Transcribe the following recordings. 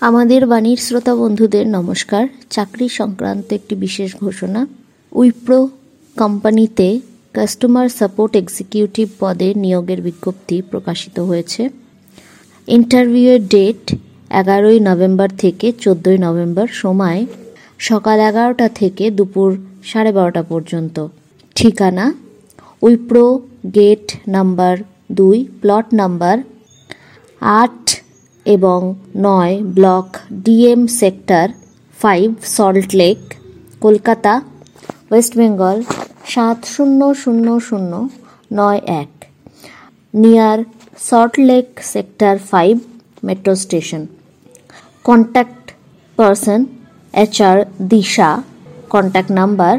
আমাদের বাণীর শ্রোতা বন্ধুদের নমস্কার। চাকরি সংক্রান্ত একটি বিশেষ ঘোষণা। উইপ্রো কোম্পানিতে কাস্টমার সাপোর্ট এক্সিকিউটিভ পদে নিয়োগের বিজ্ঞপ্তি প্রকাশিত হয়েছে। ইন্টারভিউয়ের ডেট 11ই নভেম্বর থেকে 14ই নভেম্বর, সময় সকাল 11টা থেকে দুপুর 12:30 পর্যন্ত। ঠিকানা Wipro gate number 2, plot number 8 এবং 9, block DM, sector 5, Salt Lake, Kolkata, West Bengal 700091, near Salt Lake sector 5 metro station. Contact person HR দিশা। Contact number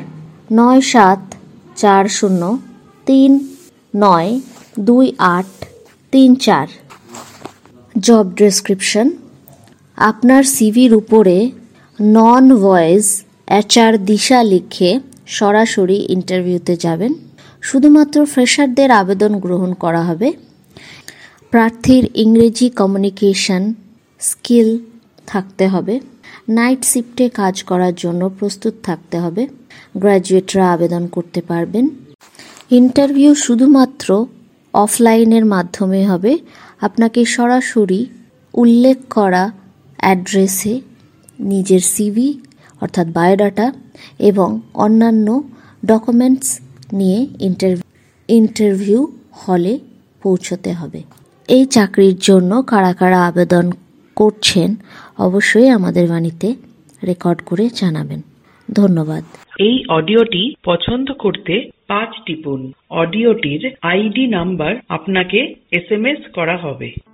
9740392834। জব ডেসক্রিপশন: আপনার সিভির উপরে নন ভয়েস HR দিশা লিখে সরাসরি ইন্টারভিউতে যাবেন। শুধুমাত্র ফ্রেশারদের আবেদন গ্রহণ করা হবে। প্রার্থীর ইংরেজি কমিউনিকেশন স্কিল থাকতে হবে। নাইট শিফটে কাজ করার জন্য প্রস্তুত থাকতে হবে। গ্র্যাজুয়েটরা আবেদন করতে পারবেন। ইন্টারভিউ শুধুমাত্র অফলাইনের মাধ্যমে হবে। আপনাকে সরাসরি উল্লেখ করা অ্যাড্রেসে নিজের সিভি অর্থাৎ বায়োডাটা এবং অন্যান্য ডকুমেন্টস নিয়ে ইন্টারভিউ হলে পৌঁছতে হবে। এই চাকরির জন্য কারা কারা আবেদন করছেন অবশ্যই আমাদের বাণীতে রেকর্ড করে জানাবেন। ধন্যবাদ। এই অডিওটি পছন্দ করতে 5 টিপুন। অডিওটির ID নাম্বার আপনাকে SMS করা হবে।